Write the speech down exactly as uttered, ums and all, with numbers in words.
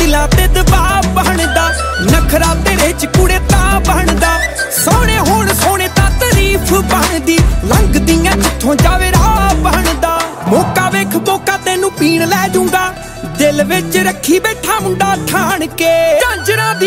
ਦਿਲਾਂ ਤੇ ਦਬਾਅ ਬਣਦਾ ਨਖਰਾ ਤੇਰੇ ਚ ਕੁੜੇ ਤਾਂ ਬਣਦਾ ਸੋਹਣੇ ਹੋਣ ਸੋਹਣੇ ਤਾਂ ਤਾਰੀਫ ਬਣਦੀ ਲੰਘਦੀਆਂ ਜਿੱਥੋਂ ਜਾਵੇ ਰਾਹ ਬਣਦਾ ਮੌਕਾ ਵੇਖ ਮੌਕਾ ਤੈਨੂੰ ਪੀਣ ਲੈ ਜੂੰਗਾ ਦਿਲ ਵਿੱਚ ਰੱਖੀ ਬੈਠਾ ਮੁੰਡਾ ਠਾਣ ਕੇ ਝਾਂਜਰਾਂ ਦੀ